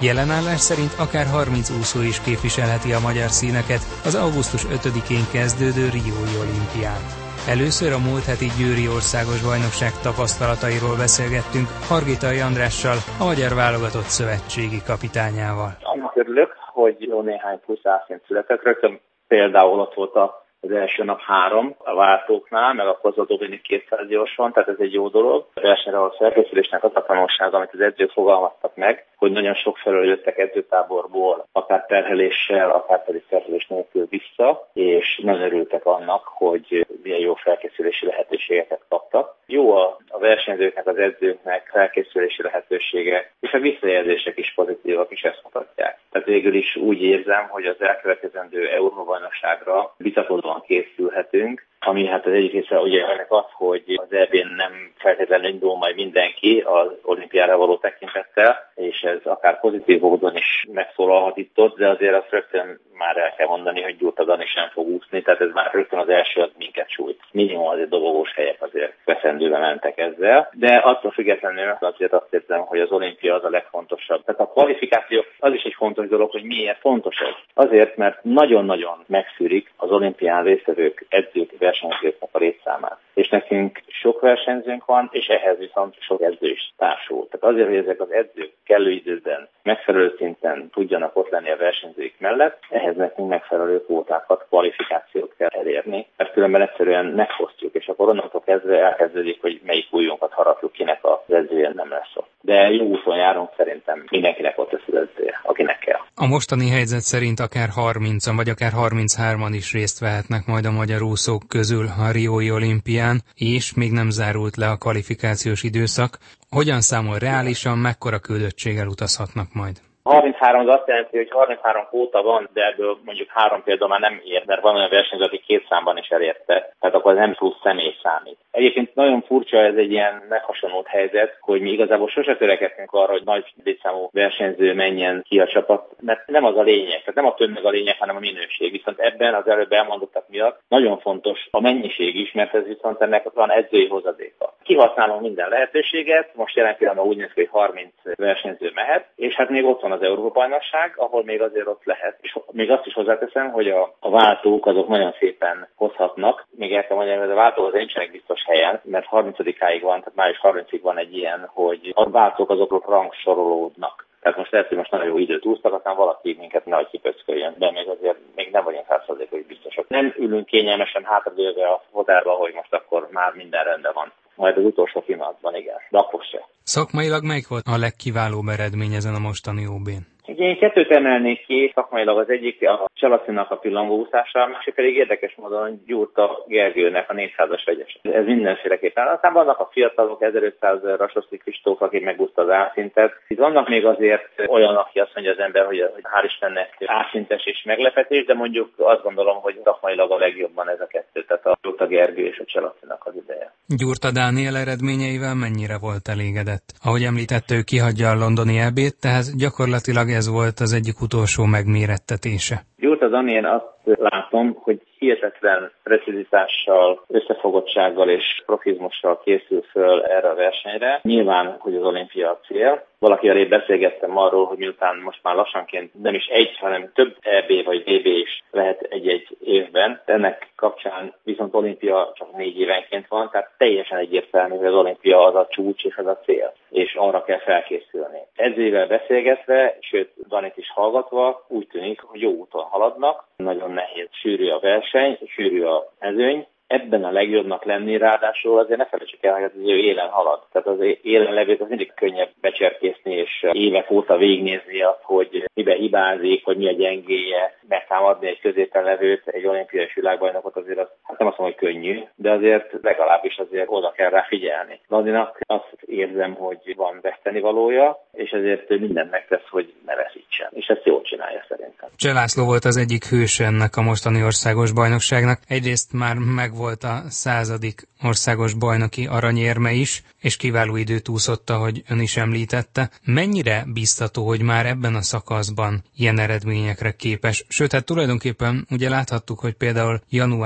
Jelen állás szerint akár 30 úszó is képviselheti a magyar színeket az augusztus 5-én kezdődő riói olimpián. Először a múlt heti győri országos bajnokság tapasztalatairól beszélgettünk Hargitai Andrással, a magyar válogatott szövetségi kapitányával. Annak örülök, hogy jó néhány plusz ászint született. Rögtön például ott volt az első nap 3 a váltóknál, meg a Kozadobini 200 gyorsan, tehát ez egy jó dolog. A versenyre a felkészülésnek az a tanulsága, amit az edzők fogalmaztak meg, hogy nagyon sok felől jöttek edzőtáborból, akár terheléssel, akár pedig terhelés nélkül vissza, és nagyon örültek annak, hogy milyen jó felkészülési lehetőségeket kaptak. Jó a versenyzőknek, az edzőknek felkészülési lehetősége, és a visszajelzések is pozitívak, is ezt mutatják. Tehát végül is úgy érzem, hogy az elkövetkezendő Európa-bajnokságra bizakodóan készülhetünk, ami hát az egyik része ugye ennek az, hogy az EB-n nem feltétlenül indul majd mindenki az olimpiára való tekintettel, és ez akár pozitív módon is megszólalhat itt ott, de azért azt rögtön már el kell mondani, hogy Gyurta Dani sem fog úszni, tehát ez már rögtön az első, az minket sújt. Minimum azért dobogós helyek azért veszendőbe mentek ezzel, de attól függetlenül azért azt érzem, hogy az olimpia az a legfontosabb. Tehát a kvalifikáció az is egy fontos dolog, hogy miért fontos ez. Azért, mert nagyon-nagyon megszűrik az olimpián résztvevők, edzők, versenyzőknek a létszámát. És nekünk sok versenyzőnk van, és ehhez viszont sok edző is társul. Tehát azért, hogy ezek az edzők kellő időben, megfelelő szinten tudjanak ott lenni a versenyzők mellett, ehhez nekünk megfelelő kvótákat, kvalifikációt kell elérni, mert különben egyszerűen megfosztjuk, és akkor onnantól kezdve elkezdődik, hogy melyik ujjunkat harapjuk, kinek az edzője nem lesz ott. De jó úton járunk, szerintem mindenkinek ott lesz az edzője, akinek kell. A mostani helyzet szerint akár 30-an, vagy akár 33-an is részt vehetnek majd a magyar úszók közül a riói olimpián, és még nem zárult le a kvalifikációs időszak. Hogyan számol reálisan, mekkora küldöttséggel utazhatnak majd? 33 az azt jelenti, hogy 33 kvóta van, de ebből mondjuk 3 például már nem ér, mert van olyan versenyző, aki 2 számban is elérte, tehát akkor az nem plusz személy számít. Egyébként nagyon furcsa ez egy ilyen meghasonlott helyzet, hogy mi igazából sose törekedtünk arra, hogy nagy létszámú versenyző menjen ki a csapat, mert nem az a lényeg, tehát nem a tömeg a lényeg, hanem a minőség. Viszont ebben az előbb elmondottak miatt nagyon fontos a mennyiség is, mert ez viszont ennek van edzői hozadéka. Kihasználunk minden lehetőséget, most jelen pillanatban úgy néz ki, hogy 30 versenyző mehet, és hát még ott van az Európa-bajnokság, ahol még azért ott lehet. És még azt is hozzáteszem, hogy a váltók azok nagyon szépen hozhatnak. Még el kell mondani, hogy a váltók az nincsenek biztos helyen, mert 30-áig van, tehát május 30-ig van egy ilyen, hogy a váltók azok rangsorolódnak. Tehát most lehet, hogy most nagyon jó időt úsztak, aztán valaki minket nagy kipöcköljön, de még azért még nem vagyunk 100%-os biztosak. Nem ülünk kényelmesen hátradőlve a fodárba, hogy most akkor már minden rendben van. Majd az utolsó pillanatban, igen, de akkor se. Szakmailag melyik volt a legkiválóbb eredmény ezen a mostani OB-n? Én 2 emelnék ki, szakmailag az egyik a Csalacinak a pillangóúszása, a másik pedig érdekes módon Gyurta Gergőnek a 400-as vegyes. Ez mindenféleképpen. Aztán vannak a fiatalok, 1500 Rasoszi Kristóf, aki megúszta az átszintet. Itt vannak még azért olyan, aki azt mondja az ember, hogy hál' Istennek átszintes és meglepetés, de mondjuk azt gondolom, hogy szakmailag a legjobban ez a 2, tehát a Gyurta Gergő és a Csalacinak az ideje. Gyurta Dániel eredményeivel mennyire volt elégedett? Ahogy említette, ő kihagyja a londoni EB-t, tehát gyakorlatilag ez volt az egyik utolsó megmérettetése. Gyurta Daniel azt látom, hogy hihetetlen precizitással, összefogottsággal és profizmussal készül föl erre a versenyre. Nyilván, hogy az olimpia a cél. Valaki elég beszélgettem arról, hogy miután most már lassanként nem is egy, hanem több EB vagy VB is lehet egy-egy évben. Ennek kapcsán viszont olimpia csak 4 évenként van, tehát teljesen egyértelmű, hogy az olimpia az a csúcs és az a cél, és arra kell felkészülni. Edzővel beszélgetve, sőt Danit is hallgatva, úgy tűnik, hogy jó úton haladnak, nagyon nehéz, sűrű a verseny, sűrű a mezőny. Ebben a legjobbnak lenni, ráadásul azért ne felejtsük el, hogy az ő élen halad. Tehát az élen levőt az mindig könnyebb becserkészni, és évek óta végignézni azt, hogy miben hibázik, hogy mi a gyengéje, megtámadni egy középen levőt, egy olimpiai világbajnokot azért az, hát nem azt mondom, hogy könnyű, de azért legalábbis azért oda kell rá figyelni. Daninak azt érzem, hogy van vesztenivalója, és ezért mindent megtesz, hogy ne veszítsen. nincsen, és ezt jól csinálja szerintem. Cseh László volt az egyik hős ennek a mostani országos bajnokságnak. Egyrészt már megvolt a 100. országos bajnoki aranyérme is, és kiváló időt úszott, ahogy ön is említette. Mennyire biztató, hogy már ebben a szakaszban ilyen eredményekre képes? Sőt, hát tulajdonképpen ugye láthattuk, hogy például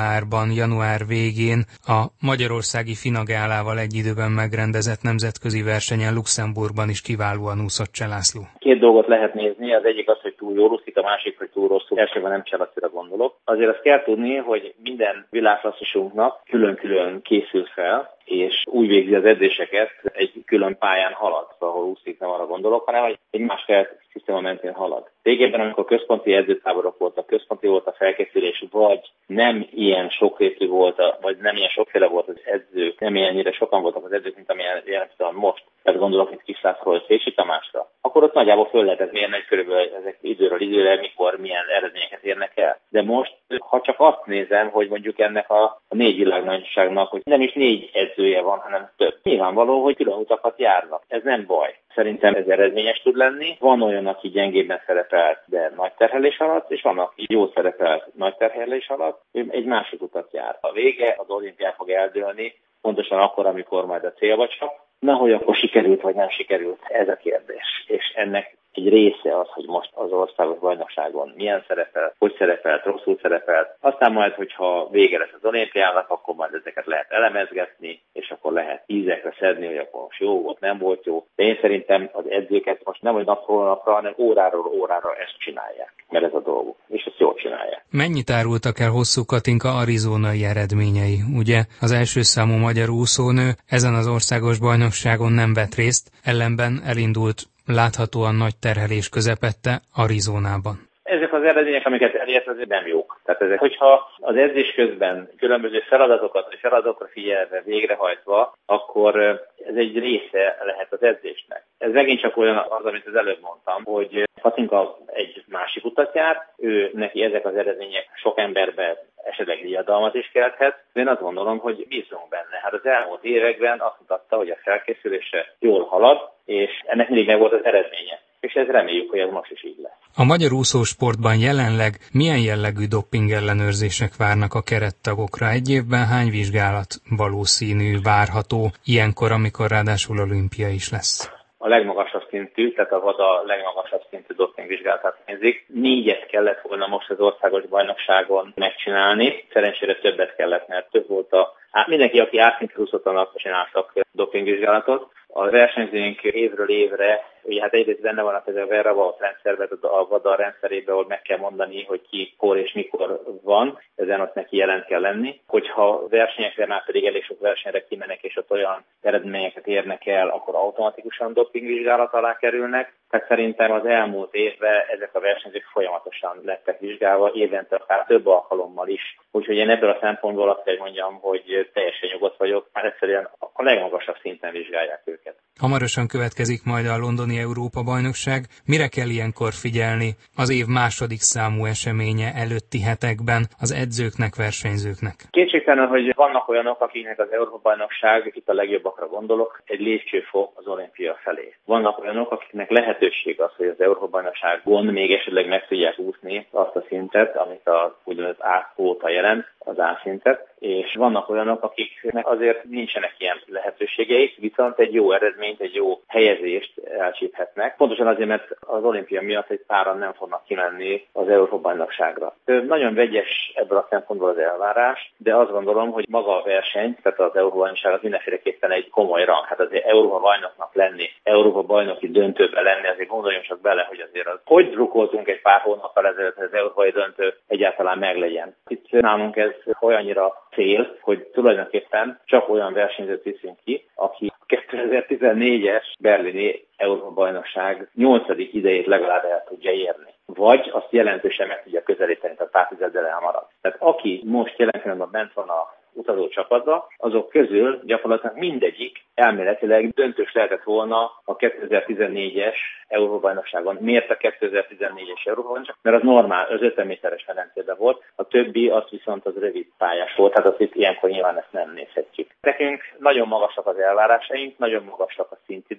január végén a magyarországi Finagálával egy időben megrendezett nemzetközi versenyen Luxemburgban is kiválóan úszott Cseh László. Két dolgot lehet nézni, az egyik az, hogy túl jól úszik, a másik, hogy túl rosszul. Elsőben nem Cseh Lacira gondolok. Azért azt kell tudni, hogy minden világklasszisunknak külön-külön készül fel, és úgy végzi az edzéseket, egy külön pályán halad, ahol úszik, nem arra gondolok, hanem egy más szisztéma mentén halad. Régebben, amikor központi edzőtáborok voltak, központi volt a felkészülés, vagy nem ilyen sokrétű volt, vagy nem ilyen sokféle volt az edzők, nem ilyennyire sokan voltak az edzők, mint amilyen jelentően most, tehát gondolok itt Kis Lászlóról, Szécsi Tamásra, akkor ott nagyjából föl lehetett mérni, hogy körülbelül ezek időről időre, mikor milyen eredményeket érnek el. De most, ha csak azt nézem, hogy mondjuk ennek a 4 világnagyságnak, hogy nem is 4 edzője van, hanem több. Nyilvánvaló, hogy külön utakat járnak. Ez nem baj. Szerintem ez eredményes tud lenni. Van olyan, aki gyengébben szerepelt, de nagy terhelés alatt, és van, aki jó szerepelt nagy terhelés alatt, egy másik utat jár. A vége az olimpián fog eldőlni, pontosan akkor, amikor majd a célba csap. Nahogy akkor sikerült, vagy nem sikerült, ez a kérdés. És ennek egy része az, hogy most az országos bajnokságon milyen szerepel, hogy szerepelt, rosszul szerepelt. Aztán majd, hogyha vége lesz az olimpiának, akkor majd ezeket lehet elemezgetni, és akkor lehet ízekre szedni, hogy akkor most jó volt, nem volt jó. De én szerintem az edzőket most nem, hogy napról napra, hanem óráról órára ezt csinálják, mert ez a dolguk, és ezt jól csinálják. Mennyit árultak el Hosszú Katinka arizonai eredményei? Ugye az első számú magyar úszónő ezen az országos bajnokságon nem vett részt, ellenben elindult láthatóan nagy terhelés közepette Arizonában. Ezek az eredmények, amiket elért, azért nem jók. Tehát ezek, hogyha az edzés közben különböző feladatokat vagy feladatokra figyelve, végrehajtva, akkor ez egy része lehet az edzésnek. Ez megint csak olyan az, amit az előbb mondtam, hogy Katinka egy másik utat jár, neki ezek az eredmények sok emberben esetleg diadalmat is kelthet. Én azt gondolom, hogy bízunk benne. Hát az elmúlt években azt mutatta, hogy a felkészülése jól halad, és ennek mindig meg volt az eredménye. És ez reméljük, hogy ez most is így lesz. A magyar úszósportban jelenleg milyen jellegű dopping ellenőrzések várnak a kerettagokra? Egy évben hány vizsgálat valószínű, várható ilyenkor, amikor ráadásul olimpia is lesz? A legmagasabb szintű, tehát a VADA legmagasabb szintű dopingvizsgálatát nézik. 4 kellett volna most az országos bajnokságon megcsinálni. Szerencsére többet kellett, mert több volt mindenki, aki átszintre úszottak, csináltak dopingvizsgálatot. A versenyzőink évről évre, ugye hát egyrészt benne vannak ez a Veravault rendszerben, a VADA rendszerében, ahol meg kell mondani, hogy ki, hol és mikor van, ezen ott neki jelent kell lenni. Hogyha versenyekre, már pedig elég sok versenyre kimennek, és ott olyan eredményeket érnek el, akkor automatikusan dopingvizsgálat alá kerülnek. Tehát szerintem az elmúlt évben ezek a versenyzők folyamatosan lettek vizsgálva, évente akár több alkalommal is. Úgyhogy én ebből a szempontból azt kell mondjam, hogy teljesen nyugodt vagyok, már egyszerűen a legmagasabb szinten vizsgálják őket. Hamarosan következik majd a londoni Európa-bajnokság. Mire kell ilyenkor figyelni az év második számú eseménye előtti hetekben az edzőknek, versenyzőknek? Kétségtelen, hogy vannak olyanok, akiknek az Európa-bajnokság, itt a legjobbakra gondolok, egy lépcsőfok az olimpia felé. Vannak olyanok, akiknek lehetőség az, hogy az Európa-bajnokságon még esetleg meg tudják úszni azt a szintet, amit a úgynevezett A-kvóta jelent, az A-szintet, és vannak olyanok, akiknek azért nincsenek ilyen lehetőségeik, viszont egy jó eredményt, egy jó helyezést elcsíphetnek. Pontosan azért, mert az olimpia miatt egy páran nem fognak kimenni az Európa-bajnokságra. Nagyon vegyes ebből a szempontból az elvárás, de azt gondolom, hogy maga a verseny, tehát az Európa-bajnokság az mindenféleképpen egy komoly rang. Hát azért Európa-bajnoknak lenni, Európa-bajnoki döntőben lenni, azért gondoljunk csak bele, hogy azért az, hogy drukkoltunk egy pár hónappal ezelőtt, hogy az európai döntő egyáltalán meglegyen. Itt nálunk ez olyannyira cél, hogy tulajdonképpen csak olyan versenyzőt viszünk ki, aki 2014-es berlini Európa-bajnokság 8. idejét legalább el tudja érni. Vagy azt jelentősen meg tudja közelíteni, tehát pártizeddel elmarad. Tehát aki most jelen pillanatban bent van a utazó csapatba, azok közül gyakorlatilag mindegyik elméletileg döntős lehetett volna a 2014-es Európa-bajnokságon. Miért a 2014-es Európa-bajnokság? Mert az normál, az 50 méteres medencében volt, a többi az viszont az rövid pályás volt, tehát azt itt ilyenkor nyilván ezt nem nézhetjük. Nekünk nagyon magasak az elvárásaink, nagyon magasak a szintidők,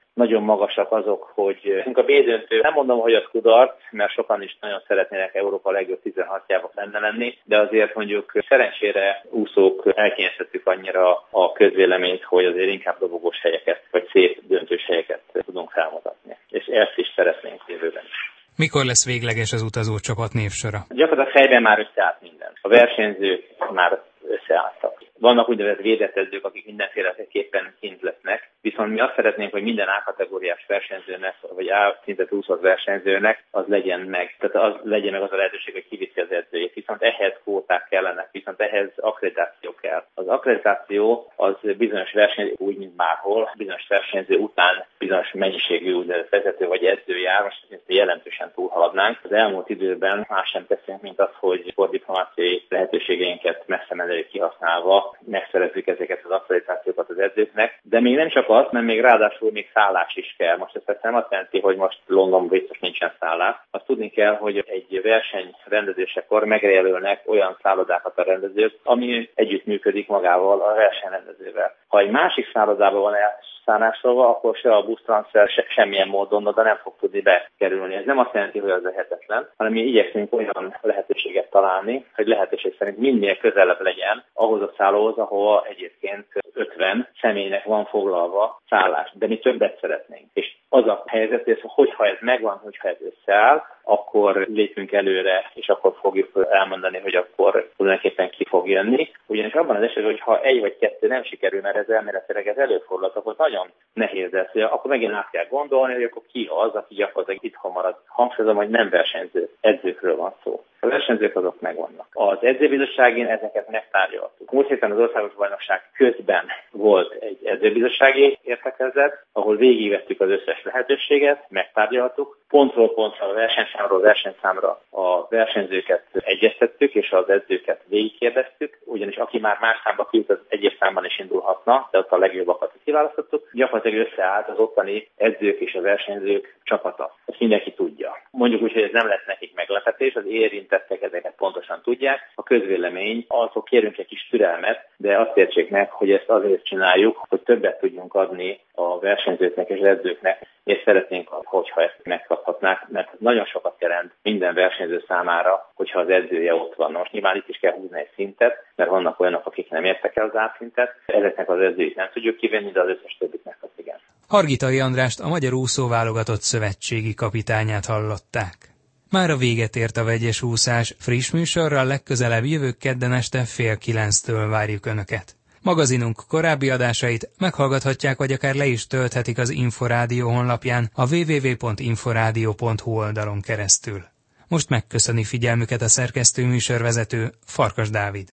nagyon magasak azok, hogy a B-döntő, nem mondom, hogy az kudarc, mert sokan is nagyon szeretnének Európa legjobb 16-jába benne lenni, de azért mondjuk szerencsére úszók elkényeztettük annyira a közvéleményt, hogy azért inkább dobogós helyeket, vagy szép döntős helyeket tudunk felmutatni. És ezt is szeretnénk jövőben. Mikor lesz végleges az utazócsapat névsora? Gyakorlatilag helyben már összeállt minden. A versenyzők már összeálltak. Vannak úgynevezett védett edzők, akik mindenféleképpen kint lesznek, viszont mi azt szeretnénk, hogy minden A-kategóriás versenyzőnek, vagy A-szintet úszott versenyzőnek az legyen meg. Tehát az legyen meg az a lehetőség, hogy kiviszi az edzőjét. Viszont ehhez kvóták kellenek, viszont ehhez akkreditáció kell. Az akkreditáció az bizonyos versenyző úgy, mint bárhol, bizonyos versenyző után bizonyos mennyiségű úgynevezett vezető vagy edző jár, most ezt jelentősen túlhaladnánk. Az elmúlt időben más sem teszünk, mint az, hogy sportdiplomáciai lehetőségeinket messze menően kihasználva megszerezzük ezeket az akkreditációkat az edzőknek, de még nem csak az, mert még ráadásul még szállás is kell. Most ez nem azt jelenti, hogy most Londonban biztos nincsen szállás. Azt tudni kell, hogy egy verseny rendezésekor megjelölnek olyan szállodákat a rendezők, ami együttműködik magával a versenyrendezővel. Ha egy másik szállodában van elszállásolva, akkor se a busztranszfer, semmilyen módon oda nem fog tudni bekerülni. Ez nem azt jelenti, hogy az lehetetlen, hanem mi igyekszünk olyan lehetőséget találni, hogy lehetőség szerint minél közelebb legyen ahhoz a szállóhoz, ahol egyébként 50 személynek van foglalva szállás. De mi többet szeretnénk. És az a helyzet, hogyha ez megvan, hogyha ez összeáll, akkor lépünk előre, és akkor fogjuk elmondani, hogy akkor tulajdonképpen ki fog jönni. Ugyanis abban az esetben, hogy ha egy vagy kettő nem sikerül, mert ez elméletileg ez előfordulhat, akkor nagyon nehéz lesz, hogy akkor megint át kell gondolni, hogy akkor ki az, aki gyakorlatilag itthon marad. Hangsúlyozom, hogy nem versenyző, edzőkről van szó. A versenyzők azok megvannak. Az edzőbizottságén ezeket megtárgyaltuk. Múlt héten az országos bajnokság közben volt egy edzőbizottsági értekezlet, ahol végigvettük az összes lehetőséget, megtárgyaltuk. Pontról pontra, versenyszámra a versenyzőket egyeztettük, és az edzőket végigkérdeztük, ugyanis aki már más számba kijut, az egyes számban is indulhatna, de ott a legjobbakat kiválasztottuk. Gyakorlatilag összeállt az ottani edzők és a versenyzők csapata. Ezt mindenki tudja. Mondjuk úgy, hogy ez nem lesz nekik meglepetés, az érintettek ezeket pontosan tudják. A közvélemény, azok kérünk egy kis türelmet, de azt értsék meg, hogy ezt azért csináljuk, hogy többet tudjunk adni a versenyzőknek és az edzőknek, és szeretnénk, hogyha ezt megkaphatnák, mert nagyon sokat jelent minden versenyző számára, hogyha az edzője ott van. Most nyilván itt is kell húzni egy szintet, mert vannak olyanok, akik nem értek el az A-szintet. Ezeknek az edzőit nem tudjuk kivenni, de az összes többitnek az igen. Hargitai Andrást, a magyar úszóválogatott szövetségi kapitányát hallották. Már a véget ért a vegyes úszás, friss műsorral legközelebb jövő kedden este 8:30-től várjuk Önöket. Magazinunk korábbi adásait meghallgathatják, vagy akár le is tölthetik az Inforádió honlapján a www.inforadio.hu oldalon keresztül. Most megköszöni figyelmüket a szerkesztő műsorvezető, Farkas Dávid.